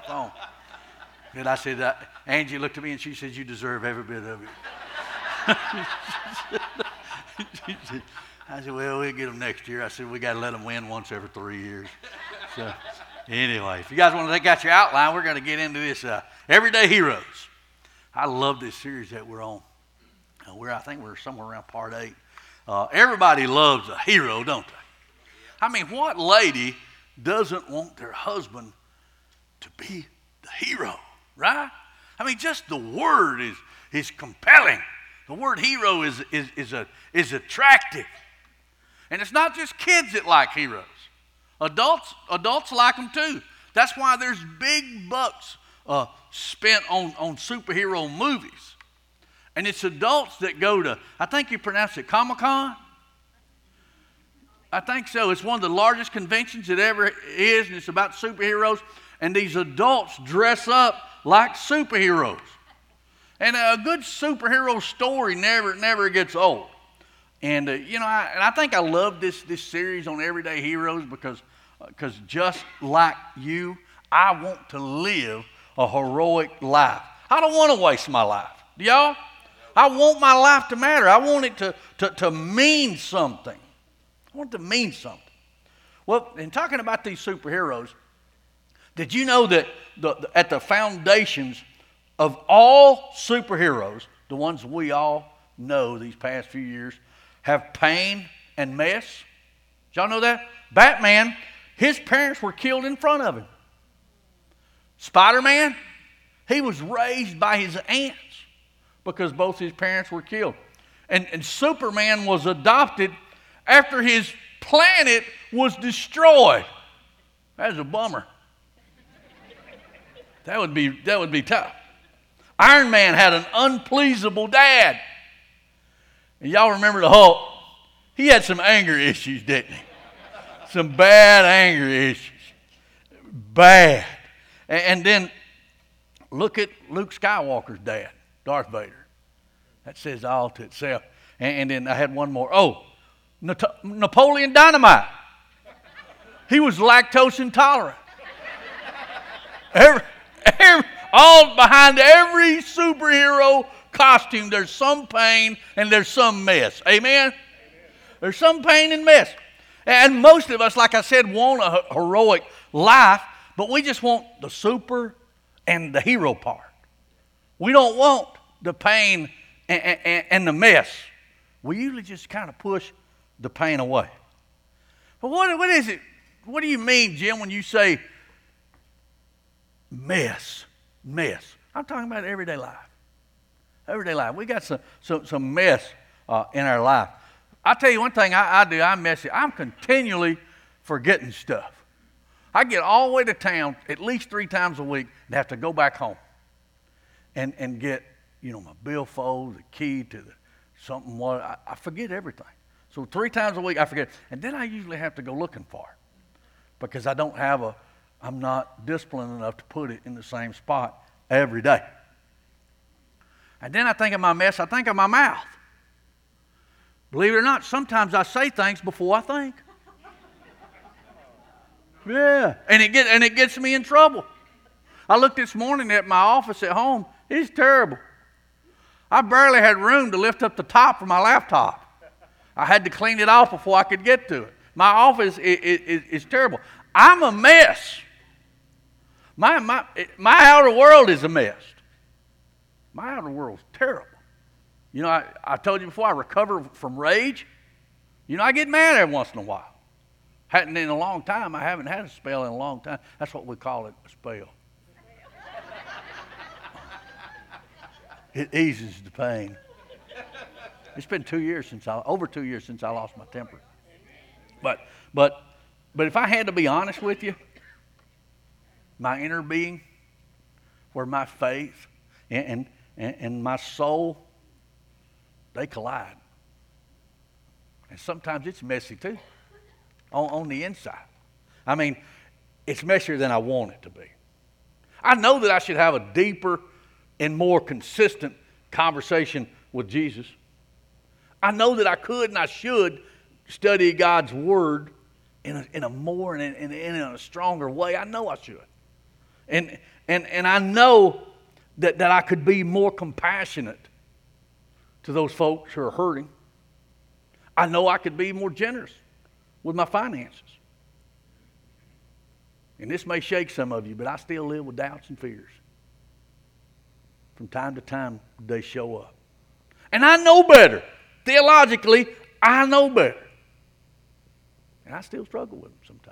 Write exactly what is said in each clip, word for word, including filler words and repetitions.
phone. And I said, uh, Angie looked at me and she said, you deserve every bit of it. I said, well, we'll get them next year. I said, we got to let them win once every three years. So anyway, if you guys want to take out your outline, we're going to get into this uh, Everyday Heroes. I love this series that we're on. Uh, we're, I think we're somewhere around part eight. Uh, everybody loves a hero, don't they? I mean, what lady doesn't want their husband to be the hero, right? I mean, just the word is, is compelling. The word hero is, is, is, a, is attractive. And it's not just kids that like heroes. Adults, adults like them too. That's why there's big bucks uh, spent on, on superhero movies. And it's adults that go to, I think you pronounce it Comic-Con? I think so. It's one of the largest conventions it ever is, and it's about superheroes. And these adults dress up like superheroes. And a good superhero story never never gets old. And, uh, you know, I, and I think I love this, this series on Everyday Heroes because because just like you, I want to live a heroic life. I don't want to waste my life. Do y'all? I want my life to matter. I want it to, to, to mean something. I want it to mean something. Well, in talking about these superheroes, did you know that the, the, at the foundations of all superheroes, the ones we all know these past few years, have pain and mess? Did y'all know that? Batman, his parents were killed in front of him. Spider-Man, he was raised by his aunts because both his parents were killed. And, and Superman was adopted after his planet was destroyed. That's a bummer. That would be, that would be tough. Iron Man had an unpleasable dad. And y'all remember the Hulk? He had some anger issues, didn't he? Some bad anger issues. Bad. And, and then look at Luke Skywalker's dad, Darth Vader. That says all to itself. And, and then I had one more. Oh, Nat- Napoleon Dynamite. He was lactose intolerant. Every, every, all behind every superhero costume, there's some pain and there's some mess. Amen? Amen? There's some pain and mess. And most of us, like I said, want a heroic life, but we just want the super and the hero part. We don't want the pain and, and, and the mess. We usually just kind of push the pain away. But what, what is it? What do you mean, Jim, when you say mess? Mess. I'm talking about everyday life. Everyday life. We got some some, some mess uh, in our life. I'll tell you one thing I, I do. I'm messy. I'm continually forgetting stuff. I get all the way to town at least three times a week and have to go back home and, and get, you know, my billfold, the key to the something. What I, I forget everything. So three times a week I forget. And then I usually have to go looking for it because I don't have a, I'm not disciplined enough to put it in the same spot every day. And then I think of my mess, I think of my mouth. Believe it or not, sometimes I say things before I think. Yeah, and it get and it gets me in trouble. I looked this morning at my office at home. It's terrible. I barely had room to lift up the top for my laptop. I had to clean it off before I could get to it. My office is, is, is terrible. I'm a mess. My, my, my outer world is a mess. My outer world's terrible. You know, I, I told you before, I recover from rage. You know, I get mad every once in a while. Hadn't in a long time. I haven't had a spell in a long time. That's what we call it, a spell. It eases the pain. It's been two years since I, over two years since I lost my temper. But, but, but if I had to be honest with you, my inner being, where my faith and, and, and my soul, they collide. And sometimes it's messy too, on, on the inside. I mean, it's messier than I want it to be. I know that I should have a deeper and more consistent conversation with Jesus. I know that I could and I should study God's Word in a, in a more and in, in, in a stronger way. I know I should. And, and, and I know that, that I could be more compassionate to those folks who are hurting. I know I could be more generous with my finances. And this may shake some of you, but I still live with doubts and fears. From time to time, they show up. And I know better. Theologically, I know better. And I still struggle with them sometimes.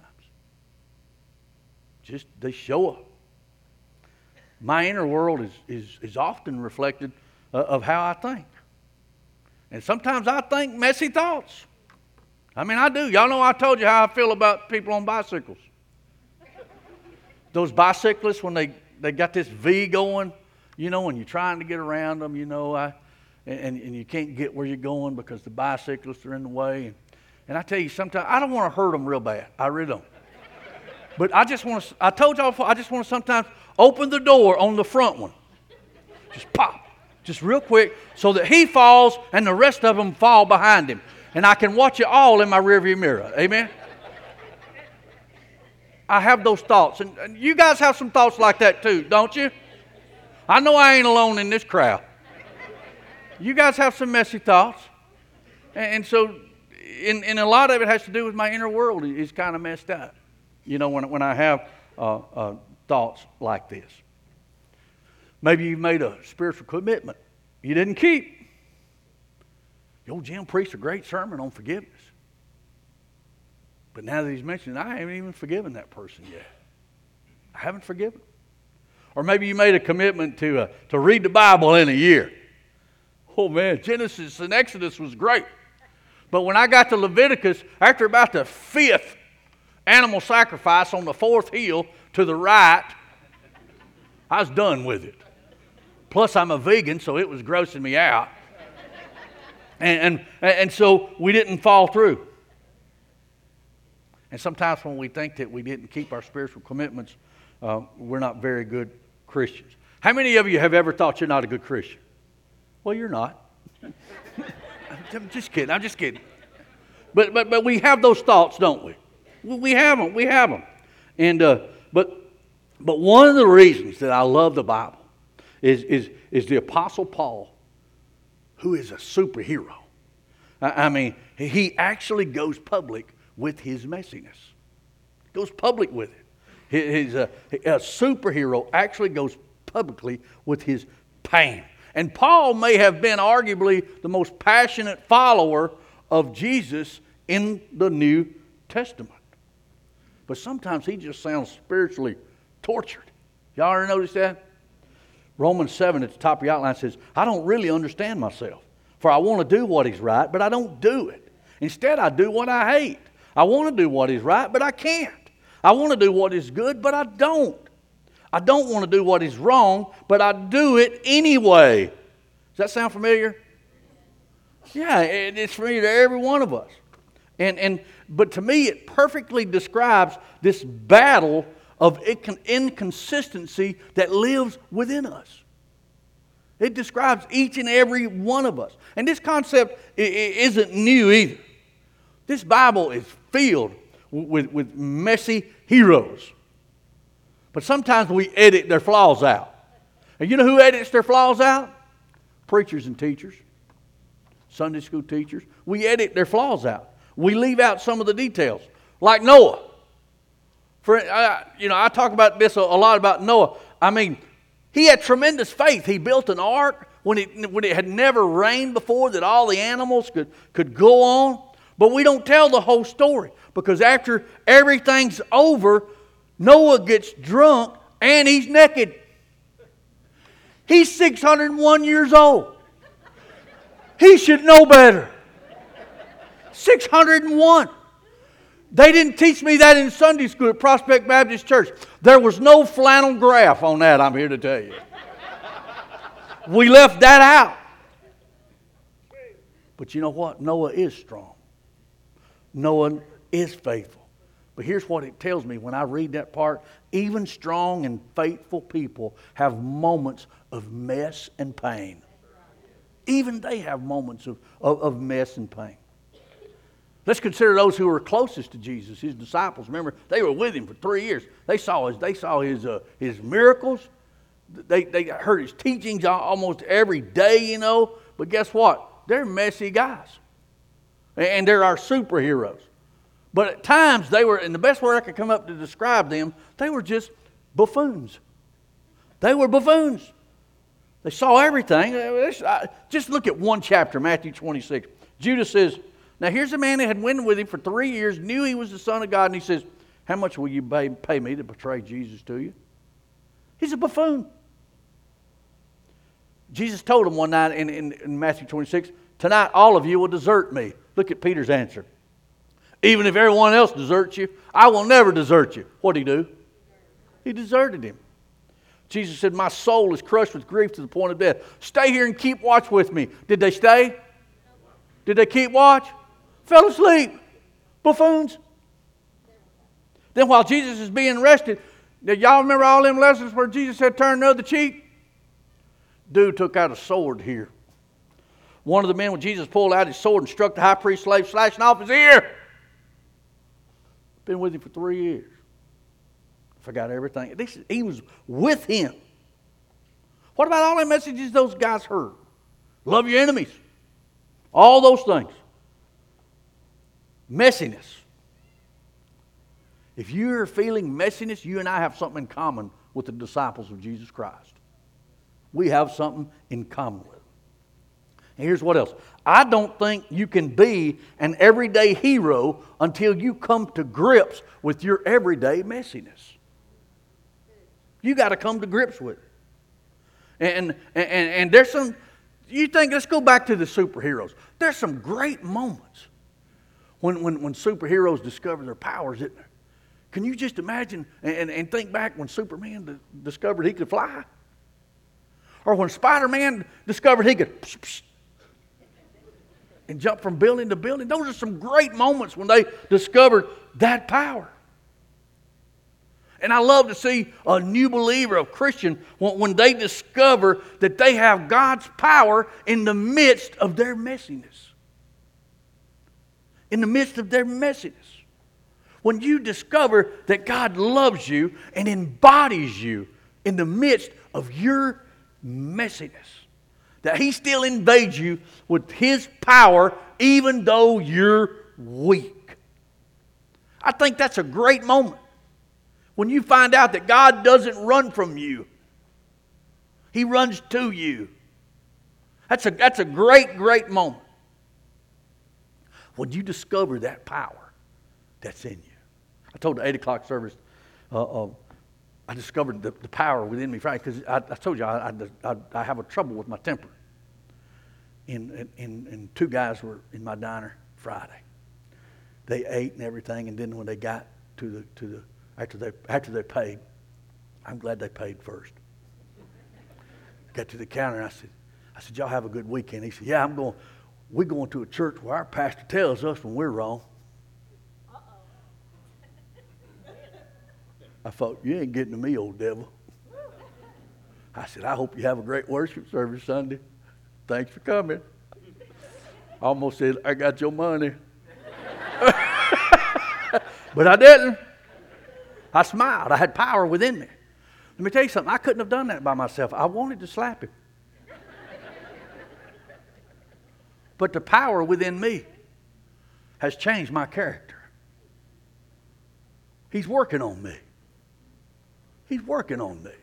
Just, they show up. My inner world is, is, is often reflected uh, of how I think. And sometimes I think messy thoughts. I mean, I do. Y'all know I told you how I feel about people on bicycles. Those bicyclists, when they, they got this V going, you know, when you're trying to get around them, you know, I, and, and you can't get where you're going because the bicyclists are in the way. And, and I tell you, sometimes I don't want to hurt them real bad. I really don't. But I just want to, I told y'all before, I just want to sometimes open the door on the front one. Just pop. Just real quick so that he falls and the rest of them fall behind him. And I can watch it all in my rearview mirror. Amen? I have those thoughts. And, and you guys have some thoughts like that too, don't you? I know I ain't alone in this crowd. You guys have some messy thoughts. And, and so, in, and a lot of it has to do with my inner world is kind of messed up. You know, when, when I have uh, uh, thoughts like this. Maybe you made a spiritual commitment you didn't keep. The old Jim preached a great sermon on forgiveness. But now that he's mentioned it, I haven't even forgiven that person yet. I haven't forgiven. Or maybe you made a commitment to uh, to read the Bible in a year. Oh man, Genesis and Exodus was great. But when I got to Leviticus, after about the fifth animal sacrifice on the fourth hill to the right, I was done with it. Plus I'm a vegan, so it was grossing me out. And, and, and so we didn't fall through. And sometimes when we think that we didn't keep our spiritual commitments, uh, we're not very good Christians. How many of you have ever thought you're not a good Christian? Well, you're not. I'm just kidding. I'm just kidding. But but but we have those thoughts, don't we? We have them. We have them. And uh, but but one of the reasons that I love the Bible is is is the Apostle Paul, who is a superhero. I, I mean, he actually goes public with his messiness. Goes public with it. He's a, a superhero actually goes publicly with his pain. And Paul may have been arguably the most passionate follower of Jesus in the New Testament. But sometimes he just sounds spiritually tortured. Y'all ever notice that? Romans seven at the top of your outline says, I don't really understand myself. For I want to do what is right, but I don't do it. Instead, I do what I hate. I want to do what is right, but I can't. I want to do what is good, but I don't. I don't want to do what is wrong, but I do it anyway. Does that sound familiar? Yeah, it's familiar to every one of us. And and but to me, it perfectly describes this battle of inconsistency that lives within us. It describes each and every one of us. And this concept isn't new either. This Bible is filled with, with messy heroes. But sometimes we edit their flaws out. And you know who edits their flaws out? Preachers and teachers. Sunday school teachers. We edit their flaws out. We leave out some of the details. Like Noah. For uh, you know, I talk about this a, a lot about Noah. I mean, he had tremendous faith. He built an ark when it, when it had never rained before that all the animals could, could go on. But we don't tell the whole story. Because after everything's over, Noah gets drunk and he's naked. He's six hundred one years old. He should know better. six hundred one. They didn't teach me that in Sunday school at Prospect Baptist Church. There was no flannel graph on that, I'm here to tell you. We left that out. But you know what? Noah is strong. Noah is faithful. But here's what it tells me when I read that part. Even strong and faithful people have moments of mess and pain. Even they have moments of, of, of mess and pain. Let's consider those who were closest to Jesus, his disciples. Remember, they were with him for three years. They saw his, they saw his, uh, his miracles. They, they heard his teachings almost every day, you know. But guess what? They're messy guys. And they're our superheroes. But at times, they were, and the best word I could come up to describe them, they were just buffoons. They were buffoons. They saw everything. Just look at one chapter, Matthew twenty-six. Judas says, now here's a man that had been with him for three years, knew he was the Son of God, and he says, how much will you pay, pay me to betray Jesus to you? He's a buffoon. Jesus told him one night in, in, in Matthew twenty-six, tonight all of you will desert me. Look at Peter's answer. Even if everyone else deserts you, I will never desert you. What did he do? He deserted him. Jesus said, my soul is crushed with grief to the point of death. Stay here and keep watch with me. Did they stay? Did they keep watch? Fell asleep. Buffoons. Then while Jesus is being arrested, did y'all remember all them lessons where Jesus said, turn the other cheek? Dude took out a sword here. One of the men, when Jesus pulled out his sword and struck the high priest's slave, slashing off his ear. Been with him for three years. Forgot everything. This, he was with him. What about all the messages those guys heard? Love your enemies. All those things. Messiness. If you're feeling messiness, you and I have something in common with the disciples of Jesus Christ. We have something in common with them. And here's what else. I don't think you can be an everyday hero until you come to grips with your everyday messiness. You got to come to grips with it. And, and, and there's some, you think, let's go back to the superheroes. There's some great moments when, when, when superheroes discover their powers, isn't there? Can you just imagine and, and think back when Superman d- discovered he could fly? Or when Spider-Man discovered he could psh, psh, and jump from building to building. Those are some great moments when they discovered that power. And I love to see a new believer, a Christian, when they discover that they have God's power in the midst of their messiness. In the midst of their messiness. When you discover that God loves you and embodies you in the midst of your messiness. That He still invades you with His power even though you're weak. I think that's a great moment. When you find out that God doesn't run from you. He runs to you. That's a, that's a great, great moment. When you discover that power that's in you. I told the eight o'clock service, uh, uh, I discovered the, the power within me Friday because I, I told you I, I, I, I have a trouble with my temper. And, and, and two guys were in my diner Friday. They ate and everything, and then when they got to the to the after they after they paid, I'm glad they paid first. Got to the counter and I said, I said, y'all have a good weekend. He said, yeah, I'm going. We're going to a church where our pastor tells us when we're wrong. I thought, you ain't getting to me, old devil. I said, I hope you have a great worship service Sunday. Thanks for coming. I almost said, I got your money. But I didn't. I smiled. I had power within me. Let me tell you something. I couldn't have done that by myself. I wanted to slap him. But the power within me has changed my character. He's working on me. He's working on me.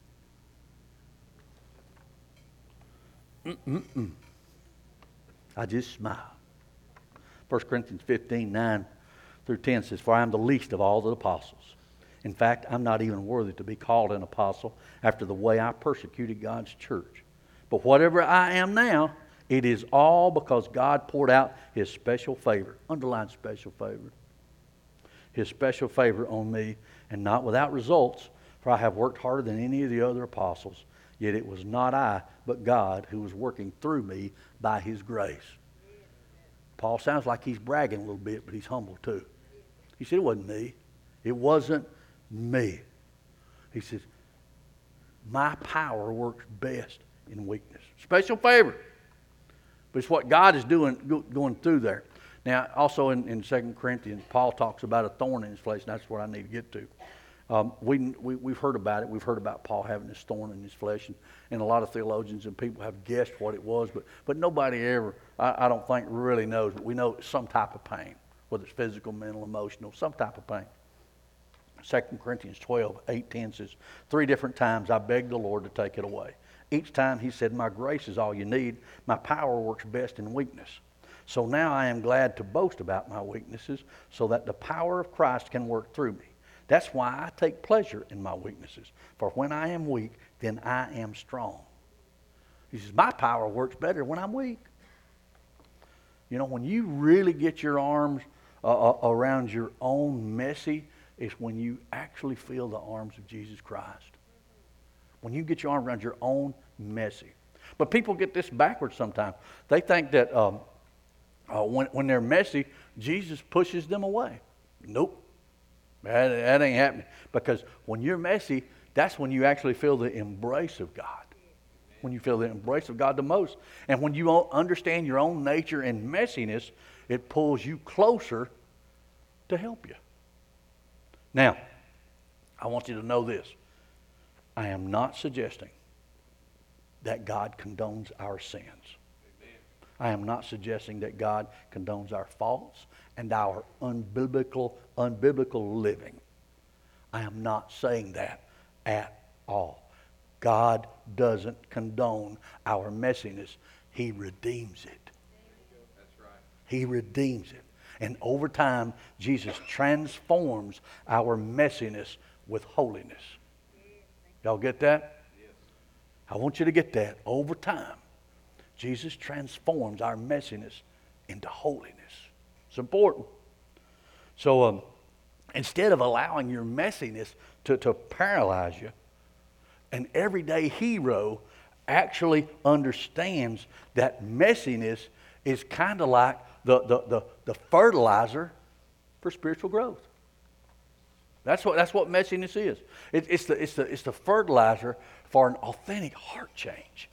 Mm-mm-mm. I just smile. First Corinthians fifteen, nine through ten says, for I am the least of all the apostles. In fact, I'm not even worthy to be called an apostle after the way I persecuted God's church. But whatever I am now, it is all because God poured out His special favor. Underline special favor. His special favor on me, and not without results, for I have worked harder than any of the other apostles. Yet it was not I, but God who was working through me by His grace. Paul sounds like he's bragging a little bit, but he's humble too. He said, it wasn't me. It wasn't me. He says, my power works best in weakness. Special favor. But it's what God is doing, going through there. Now, also in, in Second Corinthians, Paul talks about a thorn in his flesh, and that's what I need to get to. Um, we, we, we've heard about it. We've heard about Paul having this thorn in his flesh, and, and a lot of theologians and people have guessed what it was, but, but nobody ever, I, I don't think, really knows. But we know it's some type of pain, whether it's physical, mental, emotional, some type of pain. Second Corinthians twelve, eight, ten says, three different times I begged the Lord to take it away. Each time he said, my grace is all you need. My power works best in weakness. So now I am glad to boast about my weaknesses so that the power of Christ can work through me. That's why I take pleasure in my weaknesses. For when I am weak, then I am strong. He says, my power works better when I'm weak. You know, when you really get your arms uh, around your own messy, is when you actually feel the arms of Jesus Christ. When you get your arm around your own messy. But people get this backwards sometimes. They think that um, uh, when, when they're messy, Jesus pushes them away. Nope. That, that ain't happening. Because when you're messy, that's when you actually feel the embrace of God. When you feel the embrace of God the most. And when you understand your own nature and messiness, it pulls you closer to help you. Now, I want you to know this. I am not suggesting that God condones our sins. Amen. I am not suggesting that God condones our faults and our unbiblical, unbiblical living. I am not saying that at all. God doesn't condone our messiness. He redeems it. That's right. He redeems it. And over time, Jesus transforms our messiness with holiness. Y'all get that? Yes. I want you to get that. Over time, Jesus transforms our messiness into holiness. It's important. So um, instead of allowing your messiness to, to paralyze you, an everyday hero actually understands that messiness is kind of like the, the, the, the fertilizer for spiritual growth. That's what, that's what messiness is. It, it's, the, it's, the, it's the fertilizer for an authentic heart change.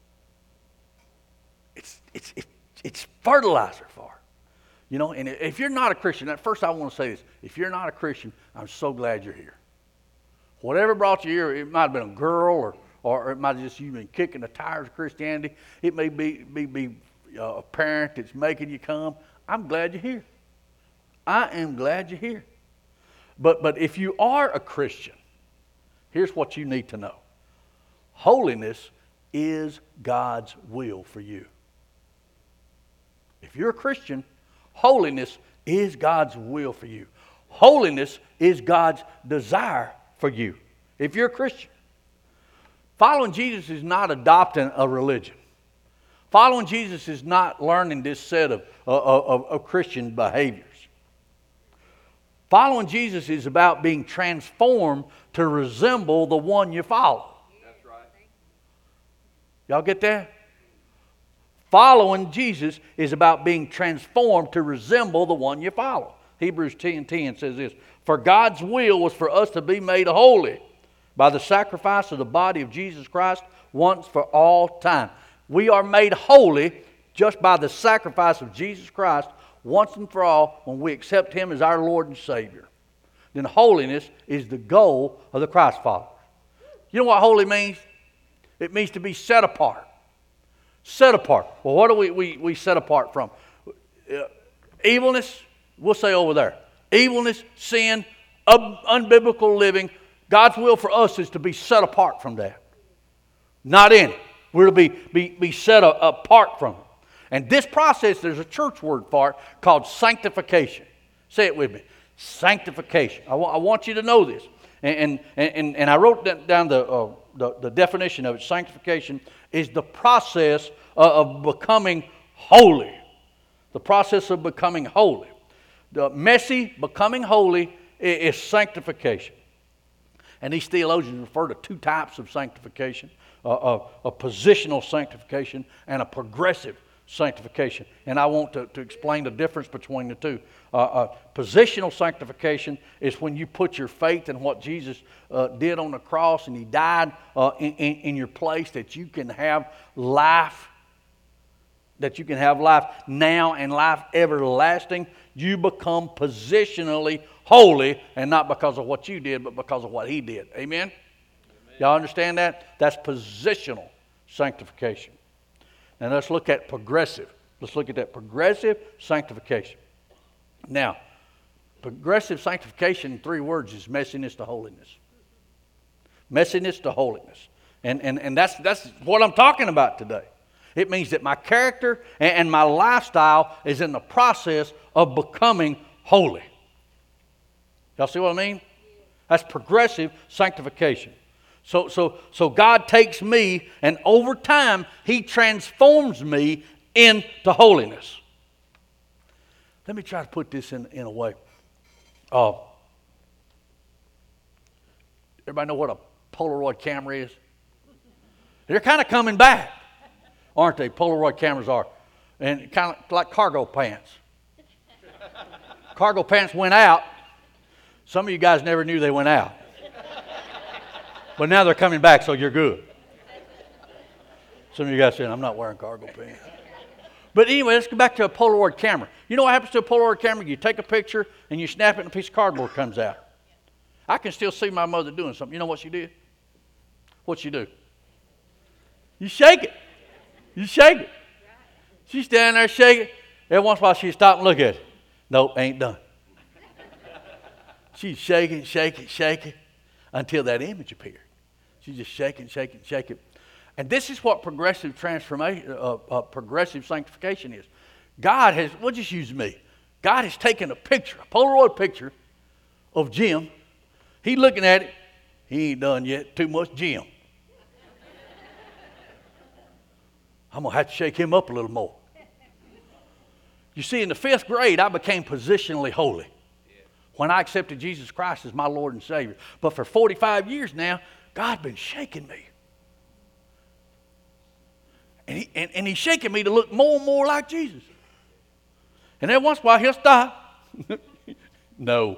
It's, it's, it's, it's fertilizer for it. You know, and if you're not a Christian, at first I want to say this. If you're not a Christian, I'm so glad you're here. Whatever brought you here, it might have been a girl or, or it might have just you've been kicking the tires of Christianity. It may be, be, be uh, a parent that's making you come. I'm glad you're here. I am glad you're here. But, but if you are a Christian, here's what you need to know. Holiness is God's will for you. If you're a Christian, holiness is God's will for you. Holiness is God's desire for you. If you're a Christian. Following Jesus is not adopting a religion. Following Jesus is not learning this set of, of, of, of Christian behaviors. Following Jesus is about being transformed to resemble the one you follow. That's right. Y'all get that? Following Jesus is about being transformed to resemble the one you follow. Hebrews ten ten says this, for God's will was for us to be made holy by the sacrifice of the body of Jesus Christ once for all time. We are made holy just by the sacrifice of Jesus Christ once and for all when we accept Him as our Lord and Savior. Then holiness is the goal of the Christ follower. You know what holy means? It means to be set apart. Set apart. Well, what do we, we, we set apart from? Uh, evilness, we'll say over there. Evilness, sin, un- unbiblical living. God's will for us is to be set apart from that. Not in it. We're to be, be, be set a, apart from it. And this process, there's a church word for it called sanctification. Say it with me. Sanctification. I, w- I want you to know this. And, and, and, and I wrote down the, uh, the, the definition of it. Sanctification is the process of, of becoming holy. The process of becoming holy. The messy becoming holy is, is sanctification. And these theologians refer to two types of sanctification. Uh, a, a positional sanctification and a progressive sanctification. And I want to, to explain the difference between the two. Uh, uh, positional sanctification is when you put your faith in what Jesus uh, did on the cross and He died uh, in, in, in your place that you can have life that you can have life now and life everlasting, you become positionally holy, and not because of what you did, but because of what he did. Amen? Amen. Y'all understand that? That's positional sanctification. Now let's look at progressive. Let's look at that progressive sanctification. Now, progressive sanctification in three words is messiness to holiness. Messiness to holiness. And, and, and that's, that's what I'm talking about today. It means that my character and, and my lifestyle is in the process of becoming holy. Y'all see what I mean? That's progressive sanctification. So, so, so God takes me, and over time, he transforms me into holiness. Let me try to put this in, in a way. Uh, everybody know what a Polaroid camera is? They're kind of coming back, aren't they? Polaroid cameras are. And kind of like cargo pants. Cargo pants went out. Some of you guys never knew they went out. But now they're coming back, so you're good. Some of you guys saying, I'm not wearing cargo pants. But anyway, let's go back to a Polaroid camera. You know what happens to a Polaroid camera? You take a picture and you snap it and a piece of cardboard comes out. I can still see my mother doing something. You know what she did? What she do? You shake it. You shake it. She's standing there shaking. Every once in a while she stop and look at it. Nope, ain't done. She's shaking, shaking, shaking until that image appeared. She's just shaking, shaking, shaking. And this is what progressive transformation, uh, uh, progressive sanctification is. God has, we'll just use me. God has taken a picture, a Polaroid picture of Jim. He's looking at it. He ain't done yet. Too much Jim. I'm going to have to shake him up a little more. You see, in the fifth grade, I became positionally holy when I accepted Jesus Christ as my Lord and Savior. But for forty-five years now, God's been shaking me. And, he, and, and he's shaking me to look more and more like Jesus. And every once in a while, he'll stop. No.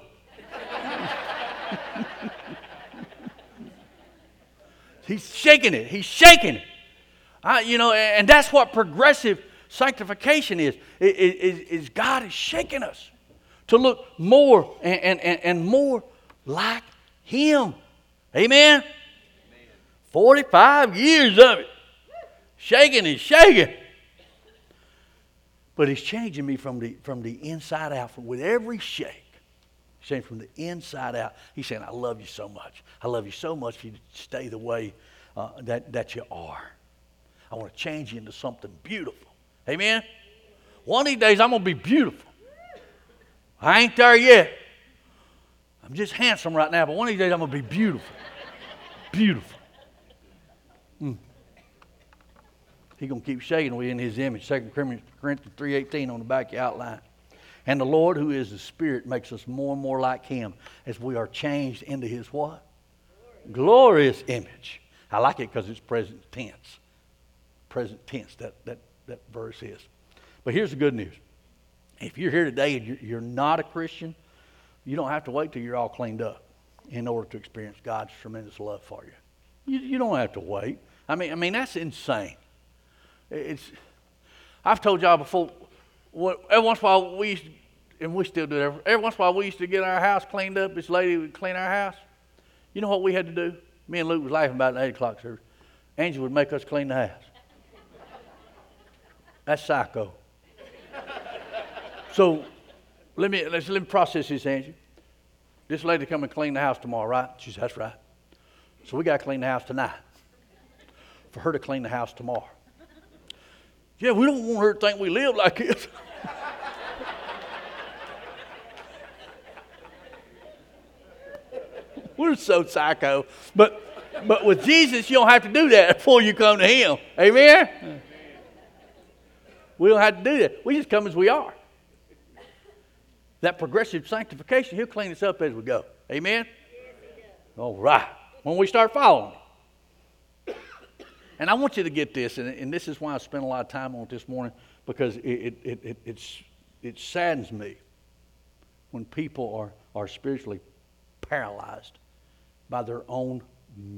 He's shaking it. He's shaking it. I, you know, and that's what progressive sanctification is. Is, is God is shaking us to look more and, and, and more like him. Amen? Amen? forty-five years of it. Shaking and shaking. But he's changing me from the, from the inside out. From, with every shake. He's saying from the inside out. He's saying, I love you so much. I love you so much if you stay the way uh, that, that you are. I want to change you into something beautiful. Amen? One of these days, I'm going to be beautiful. I ain't there yet. I'm just handsome right now, but one of these days, I'm going to be beautiful. Beautiful. Mm. He's going to keep shaking we in his image. Second Corinthians three eighteen on the back of your outline. And the Lord, who is the Spirit, makes us more and more like him as we are changed into his what? Glorious image. I like it because it's present tense. Present tense, that, that, that verse is. But here's the good news. If you're here today and you're, you're not a Christian, you don't have to wait till you're all cleaned up in order to experience God's tremendous love for you. You, you don't have to wait. I mean, I mean that's insane. It's. I've told y'all before. What, every once in a while we used to, and we still do it. Every, every once in a while we used to get our house cleaned up. This lady would clean our house. You know what we had to do? Me and Luke was laughing about it at eight o'clock service. Angel would make us clean the house. That's psycho. So let me let's let me process this, Angie. This lady come and clean the house tomorrow, right? She said, that's right. So we got to clean the house tonight. For her to clean the house tomorrow. Yeah, we don't want her to think we live like this. We're so psycho. But but with Jesus, you don't have to do that before you come to him. Amen? Amen. We don't have to do that. We just come as we are. That progressive sanctification, he'll clean us up as we go. Amen? Yes, all right. When we start following him. And I want you to get this, and, and this is why I spent a lot of time on it this morning, because it, it, it, it, it's, it saddens me when people are, are spiritually paralyzed by their own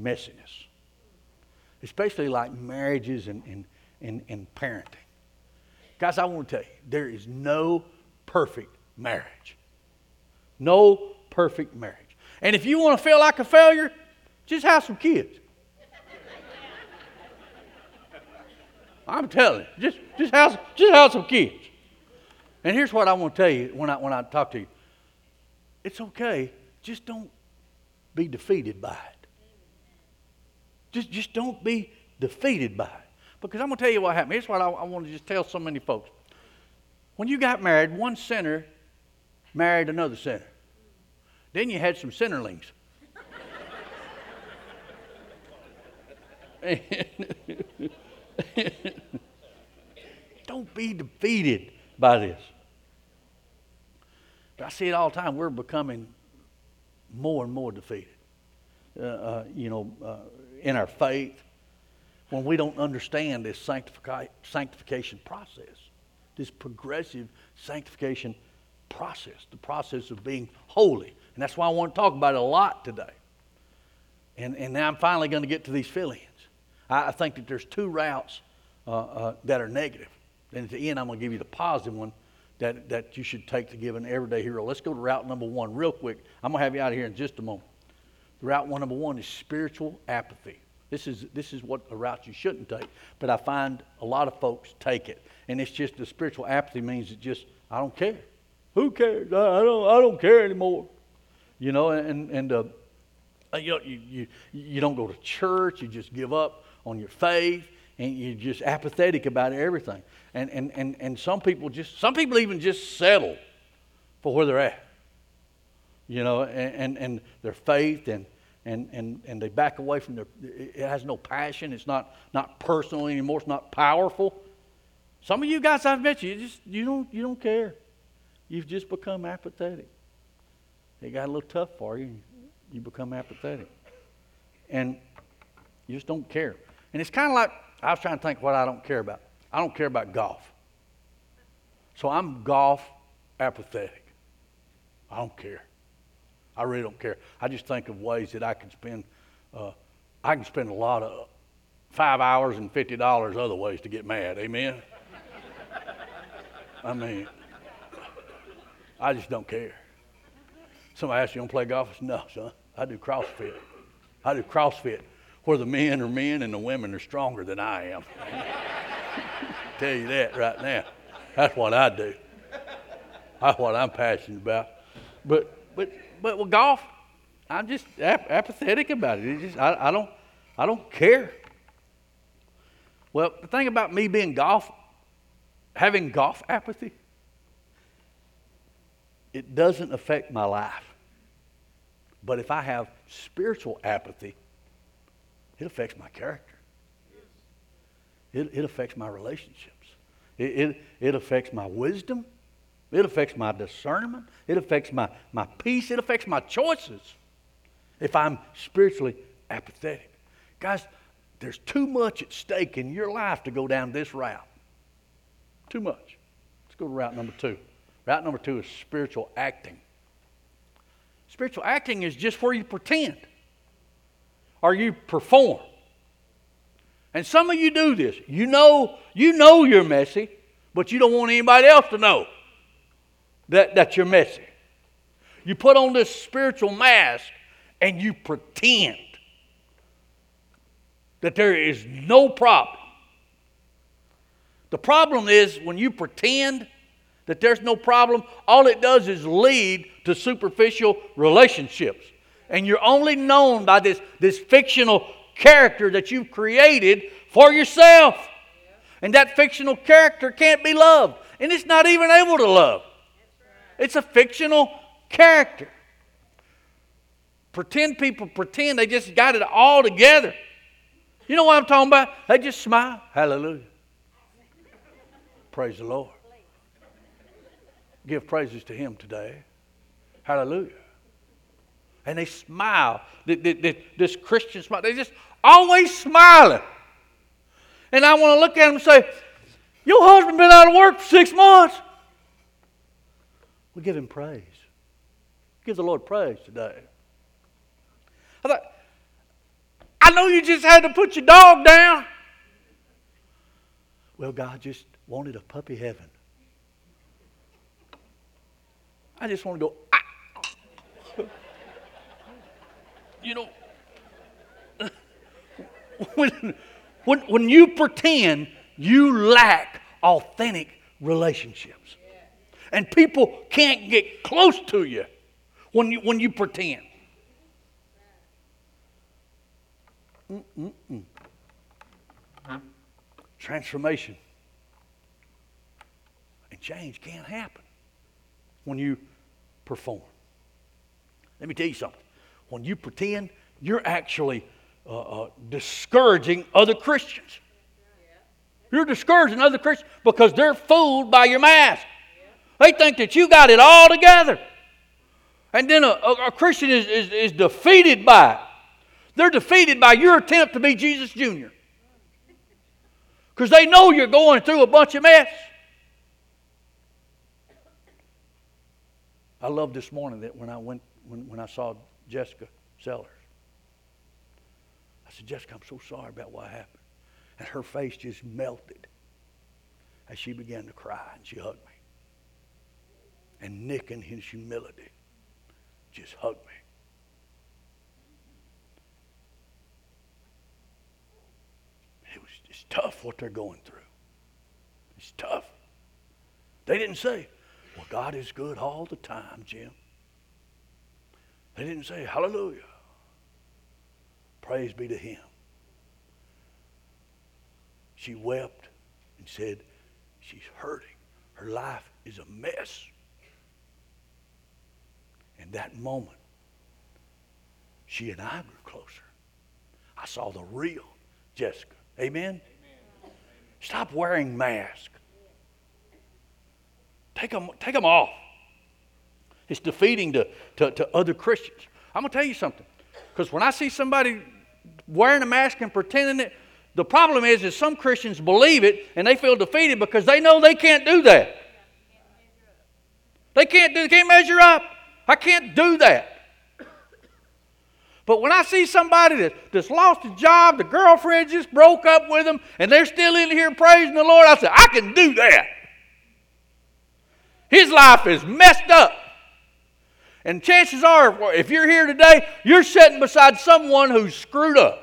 messiness. Especially like marriages and, and, and, and parenting. Guys, I want to tell you, there is no perfect marriage. No perfect marriage. And if you want to feel like a failure, just have some kids. I'm telling you, just, just, have, just have some kids. And here's what I want to tell you when I, when I talk to you. It's okay. Just don't be defeated by it. Just, just don't be defeated by it. Because I'm going to tell you what happened. Here's what I, I want to just tell so many folks. When you got married, one sinner married another sinner. Then you had some sinnerlings. Don't be defeated by this. But I see it all the time. We're becoming more and more defeated. Uh, uh, you know, uh, in our faith, when we don't understand this sanctific- sanctification process, this progressive sanctification process, the process of being holy. And that's why I want to talk about it a lot today. And, and now I'm finally going to get to these fill-ins. I, I think that there's two routes uh, uh, that are negative. And at the end, I'm going to give you the positive one that, that you should take to give an everyday hero. Let's go to route number one real quick. I'm going to have you out of here in just a moment. Route one, number one is spiritual apathy. This is, this is what a route you shouldn't take. But I find a lot of folks take it. And it's just the spiritual apathy means it just, I don't care. Who cares? I, I don't I don't care anymore. You know, and, and uh, you, know, you, you, you don't go to church. You just give up on your faith. And you're just apathetic about everything. And, and, and, and some people just, some people even just settle for where they're at. You know, and, and, and their faith and, and, and, and they back away from their, it has no passion. It's not, not personal anymore. It's not powerful. Some of you guys I've met you, you just, you don't, you don't care. You've just become apathetic. It got a little tough for you. You become apathetic. And you just don't care. And it's kind of like, I was trying to think what I don't care about. I don't care about golf. So I'm golf apathetic. I don't care. I really don't care. I just think of ways that I can spend, uh, I can spend a lot of five hours and fifty dollars other ways to get mad. Amen? I mean, I just don't care. Somebody asks you, you don't play golf? I said, no, son. I do CrossFit. I do CrossFit where the men are men and the women are stronger than I am. Tell you that right now. That's what I do. That's what I'm passionate about. But but but with golf, I'm just ap- apathetic about it. It just I, I don't I don't care. Well, the thing about me being golf, having golf apathy, it doesn't affect my life. But if I have spiritual apathy, it affects my character. It, it affects my relationships. It, it, it affects my wisdom. It affects my discernment. It affects my, my peace. It affects my choices if I'm spiritually apathetic. Guys, there's too much at stake in your life to go down this route. Too much. Let's go to route number two. Route number two is spiritual acting. Spiritual acting is just where you pretend or you perform. And some of you do this. You know, you know you're messy, but you don't want anybody else to know that, that you're messy. You put on this spiritual mask and you pretend that there is no problem. The problem is when you pretend that there's no problem, all it does is lead to superficial relationships. And you're only known by this, this fictional character that you've created for yourself. And that fictional character can't be loved. And it's not even able to love. It's a fictional character. Pretend people pretend they just got it all together. You know what I'm talking about? They just smile. Hallelujah. Praise the Lord. Give praises to Him today. Hallelujah. And they smile. This Christian smile. They just always smiling. And I want to look at them and say, your husband been out of work for six months. We give Him praise. Give the Lord praise today. I thought, I know you just had to put your dog down. Well, God, just wanted a puppy heaven. I just want to go, ah. You know, when, when, when you pretend, you lack authentic relationships. And people can't get close to you when you, when you pretend. Mm-mm-mm. Transformation and change can't happen when you perform. Let me tell you something. When you pretend, you're actually uh, uh, discouraging other Christians. You're discouraging other Christians because they're fooled by your mask. They think that you got it all together. And then a, a, a Christian is, is, is defeated by it. They're defeated by your attempt to be Jesus Junior Because they know you're going through a bunch of mess. I love this morning that when I went, when, when I saw Jessica Sellers. I said, Jessica, I'm so sorry about what happened. And her face just melted as she began to cry, and she hugged me. And Nick, in his humility, just hugged me. It was it's tough what they're going through. It's tough. They didn't say, well, God is good all the time, Jim. They didn't say, hallelujah. Praise be to him. She wept and said, she's hurting. Her life is a mess. In that moment, she and I grew closer. I saw the real Jessica. Amen? Amen. Stop wearing masks. Take them, take them off. It's defeating to, to, to other Christians. I'm going to tell you something. Because when I see somebody wearing a mask and pretending it, the problem is that some Christians believe it and they feel defeated because they know they can't do that. They can't do, they can't measure up. I can't do that. But when I see somebody that, that's lost a job, the girlfriend just broke up with them, and they're still in here praising the Lord, I say, I can do that. His life is messed up. And chances are, if you're here today, you're sitting beside someone who's screwed up.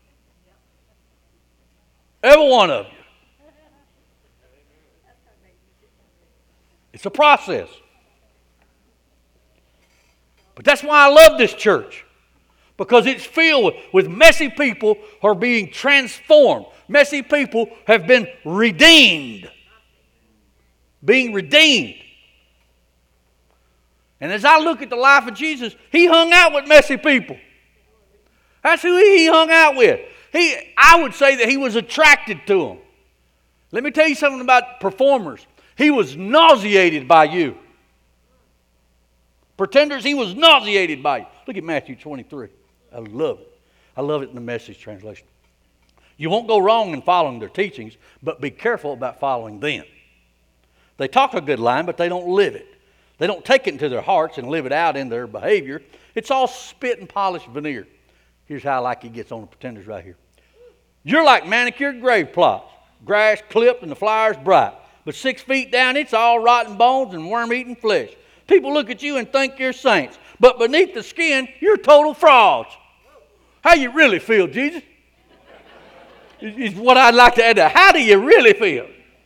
Every one of you. It's a process. But that's why I love this church. Because it's filled with, with messy people who are being transformed. Messy people have been redeemed. Being redeemed. And as I look at the life of Jesus, he hung out with messy people. That's who he hung out with. He, I would say that he was attracted to them. Let me tell you something about performers. He was nauseated by you. Pretenders, he was nauseated by you. Look at Matthew twenty-three. I love it. I love it in the Message translation. You won't go wrong in following their teachings, but be careful about following them. They talk a good line, but they don't live it. They don't take it into their hearts and live it out in their behavior. It's all spit and polished veneer. Here's how I like he gets on the pretenders right here. You're like manicured grave plots, grass clipped and the flowers bright. But six feet down, it's all rotten bones and worm-eaten flesh. People look at you and think you're saints. But beneath the skin, you're total frauds. How you really feel, Jesus? Is what I'd like to add to. How do you really feel?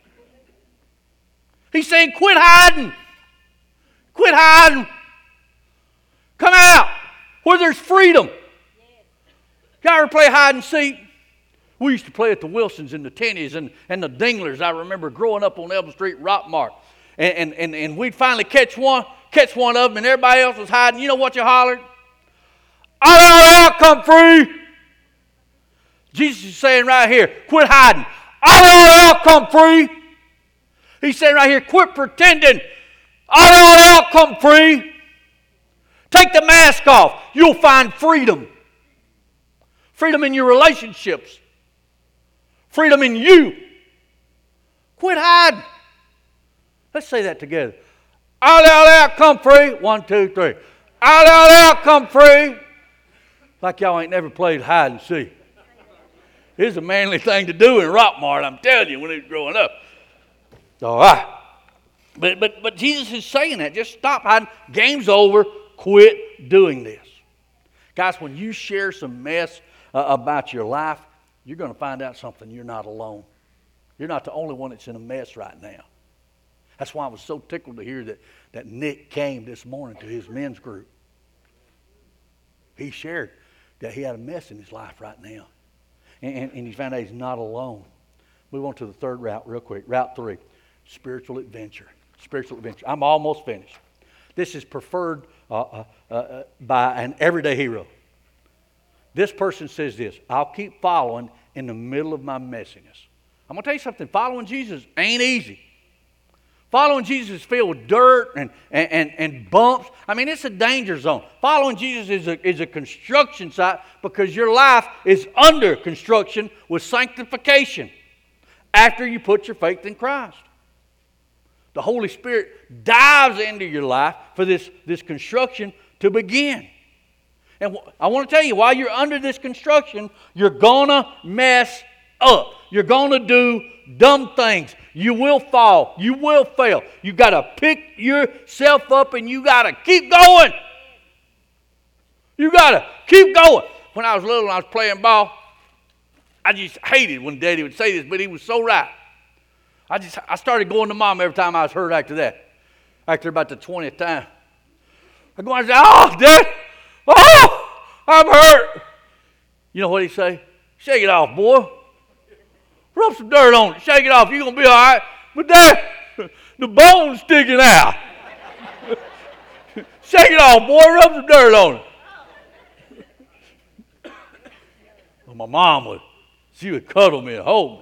He's saying, quit hiding. Quit hiding. Come out where there's freedom. You ever play hide and seek? We used to play at the Wilsons and the Tennies and, and the Dinglers. I remember growing up on Elm Street, Rockmart. And, and, and, and we'd finally catch one, catch one of them, and everybody else was hiding. You know what you hollered? All out, come free. Jesus is saying right here, quit hiding. All out, come free. He's saying right here, quit pretending. All out, come free. Take the mask off. You'll find freedom. Freedom in your relationships. Freedom in you. Quit hiding. Let's say that together. All out, out, come free. One, two, three. All out, out, come free. Like y'all ain't never played hide and seek. It's a manly thing to do in Rockmart, I'm telling you, when he was growing up. All right. But, but, but Jesus is saying that. Just stop hiding. Game's over. Quit doing this. Guys, when you share some mess uh, about your life, you're going to find out something. You're not alone. You're not the only one that's in a mess right now. That's why I was so tickled to hear that, that Nick came this morning to his men's group. He shared that he had a mess in his life right now. And, and, and he found out he's not alone. Move on to the third route real quick. Route three, spiritual adventure. Spiritual adventure. I'm almost finished. This is preferred uh, uh, uh, by an everyday hero. This person says this: I'll keep following in the middle of my messiness. I'm going to tell you something. Following Jesus ain't easy. Following Jesus is filled with dirt and, and, and, and bumps. I mean, it's a danger zone. Following Jesus is a, is a construction site because your life is under construction with sanctification after you put your faith in Christ. The Holy Spirit dives into your life for this, this construction to begin. And I want to tell you, while you're under this construction, you're going to mess up. You're going to do dumb things. You will fall. You will fail. You got to pick yourself up and you got to keep going. You got to keep going. When I was little and I was playing ball, I just hated when Daddy would say this, but he was so right. I just I started going to Mom every time I was hurt after that. After about the twentieth time. I go and say, "Oh, Dad, oh, I'm hurt." You know what he'd say? "Shake it off, boy. Rub some dirt on it. Shake it off. You're going to be all right." But Dad, the bone's sticking out. "Shake it off, boy. Rub some dirt on it." Well, my mom would, she would cuddle me and hold me.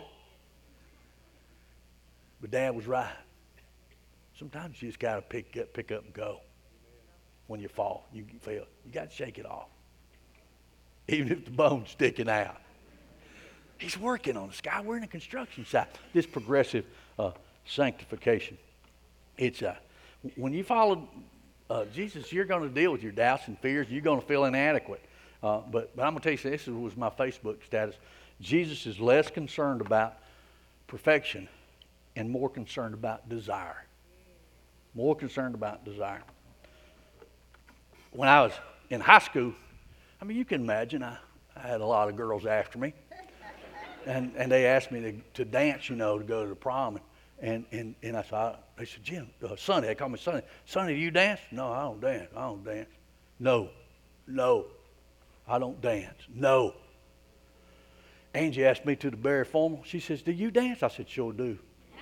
But Dad was right. Sometimes you just got to pick up, pick up and go. When you fall, you fail. You got to shake it off. Even if the bone's sticking out. He's working on us, guy. We're in a construction site. This progressive uh, sanctification. It's uh, when you follow uh, Jesus, you're going to deal with your doubts and fears. You're going to feel inadequate. Uh, but, but I'm going to tell you something. This was my Facebook status. Jesus is less concerned about perfection and more concerned about desire. More concerned about desire. When I was in high school, I mean, you can imagine, I, I had a lot of girls after me. And and they asked me to, to dance, you know, to go to the prom. And and, and I said, they said, "Jim, uh, Sonny," they called me Sonny. "Sonny, do you dance?" "No, I don't dance. I don't dance." "No, no, I don't dance. No." Angie asked me to the very formal. She says, "Do you dance?" I said, "Sure do."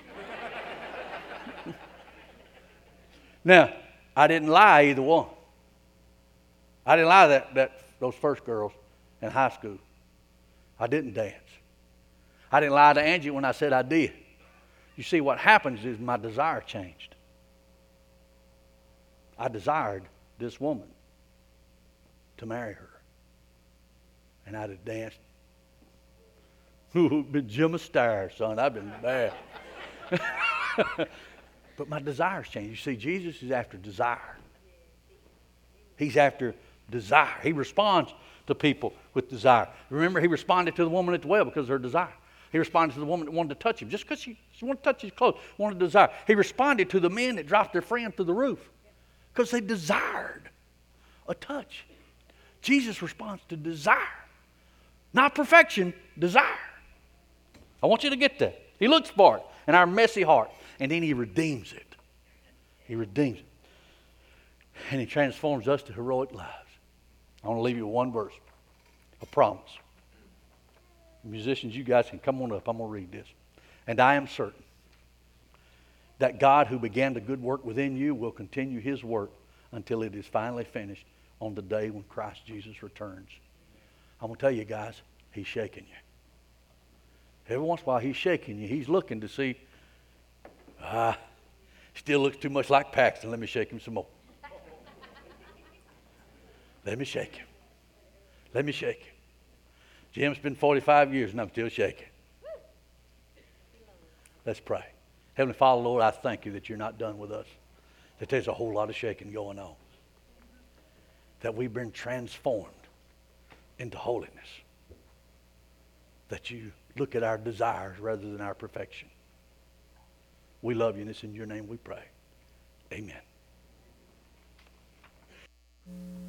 Now, I didn't lie either one. I didn't lie that, that those first girls in high school. I didn't dance. I didn't lie to Angie when I said I did. You see, what happens is my desire changed. I desired this woman to marry her. And I'd have danced. Ooh, been Jim Star, son. I've been bad. But my desires changed. You see, Jesus is after desire. He's after desire. He responds to people with desire. Remember, he responded to the woman at the well because of her desire. He responded to the woman that wanted to touch him just because she, she wanted to touch his clothes, wanted to desire. He responded to the men that dropped their friend through the roof because they desired a touch. Jesus responds to desire. Not perfection, desire. I want you to get that. He looks for it in our messy heart, and then he redeems it. He redeems it. And he transforms us to heroic lives. I want to leave you with one verse, a promise. Musicians, you guys can come on up. I'm going to read this. "And I am certain that God who began the good work within you will continue his work until it is finally finished on the day when Christ Jesus returns." I'm going to tell you guys, he's shaking you. Every once in a while he's shaking you. He's looking to see, ah, still looks too much like Paxton. Let me shake him some more. Let me shake him. Let me shake him. Jim's been forty-five years and I'm still shaking. Let's pray. Heavenly Father, Lord, I thank you that you're not done with us. That there's a whole lot of shaking going on. That we've been transformed into holiness. That you look at our desires rather than our perfection. We love you, and it's in your name we pray. Amen.